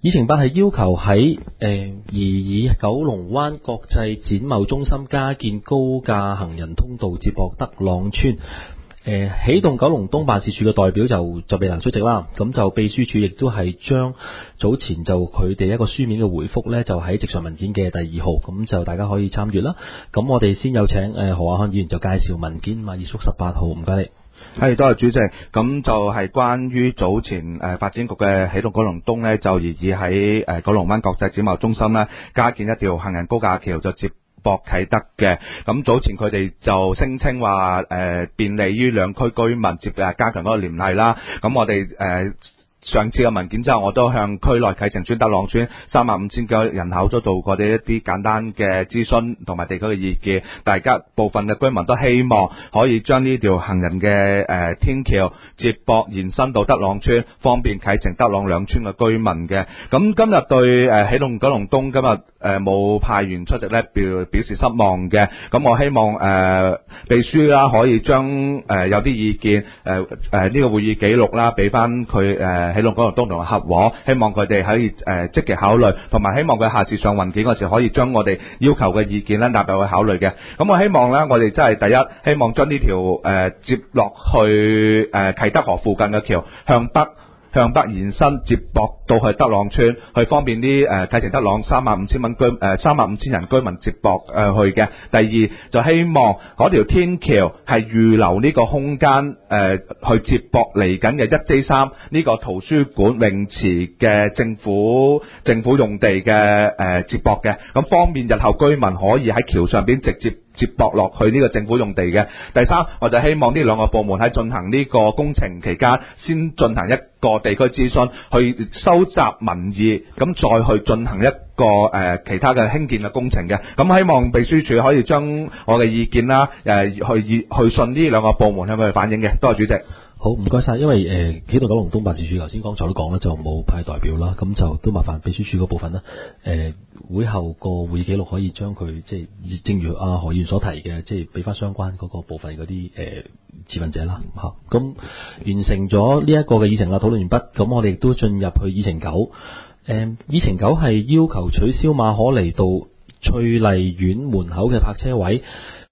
議程8係要求喺擬議九龍灣國際展貿中心加建高架行人通道接駁德朗村。起動九龍東辦事處嘅代表就未能出席啦，咁就秘書處亦都係將早前就佢哋一個書面嘅回覆呢，就喺直上文件嘅第2號，咁就大家可以參閱啦。咁我哋先有請何亞漢議員就介紹文件，馬爾叔18號，唔該你。 係，多謝主席。咁就係關於早前發展局嘅起動九龍東呢，就擬議喺九龍灣國際展貿中心呢，加建一條行人高架橋，就接駁啟德嘅。咁早前佢哋就聲稱話便利於兩區居民加強嗰個聯繫啦。咁我哋上次嘅文件之後，我都向區內啟晴邨、德朗邨35000個人口都做過一啲簡單嘅諮詢同埋地區嘅意見。大家部分嘅居民都希望可以將呢條行人嘅天橋接駁延伸到德朗邨，方便啟晴、德朗兩村嘅居民嘅。咁今日對起動九龍東今日冇派員出席咧，表示失望嘅。咁我希望秘書啦可以將有啲意見呢個會議記錄啦，俾翻佢起動九龍東同合和，希望佢哋可以積極考慮，同埋希望佢下次上文件嗰時可以將我哋要求嘅意見咧納入去考慮嘅。咁我希望咧，我哋真係第一希望將呢條接落去啟德河附近嘅橋向北延伸接駁到去德朗邨，去方便啲啟晴德朗35000人居民接駁去嘅。第二就希望嗰條天橋係預留呢個空間去接駁嚟緊嘅1J3呢個圖書館泳池嘅政府用地嘅接駁嘅，咁方便日後居民可以喺橋上邊直接接駁落去呢個政府用地嘅。第三，我就希望呢兩個部門喺進行呢個工程期間，先進行一個地區諮詢，去收集民意，咁再去進行一個其他嘅興建嘅工程嘅。咁希望秘書處可以將我嘅意見啦，去信呢兩個部門向佢哋反映嘅。多謝主席。 好，唔該晒。因為起動九龍東辦事處頭先剛才都講啦，就冇派代表啦，咁就都麻煩秘書處嗰部分啦。會後個會議記錄可以將佢即係正如何議員所提嘅，即係俾翻相關嗰個部分嗰啲持份者啦嚇。咁完成咗呢一個嘅議程啦，討論完畢，咁我哋亦都進入去議程9。議程9係要求取消馬可尼道翠麗苑門口嘅泊車位。